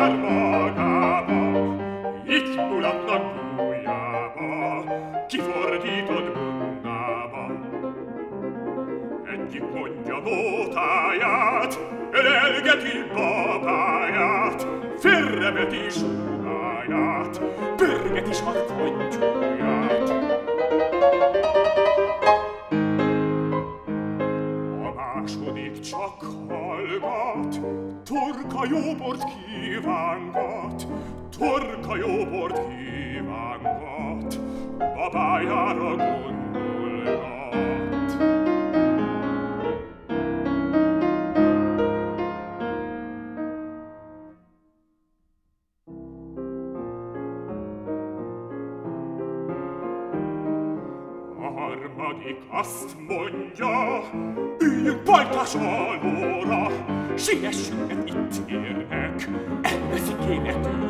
jár magába, itt mulatnak bújjába, kifordított bundába. Egyik mondja nótáját, ölelgeti babáját, félreveti súgáját, pörgeti sarkontyúját. A második csak hallgat, torka jóbort kívángat, torka jóbort kívángat, babájára gondolgat. A harmadik azt mondja, üljünk pajtás alóra, siessünk, mert itt érnek, elveszik énekünk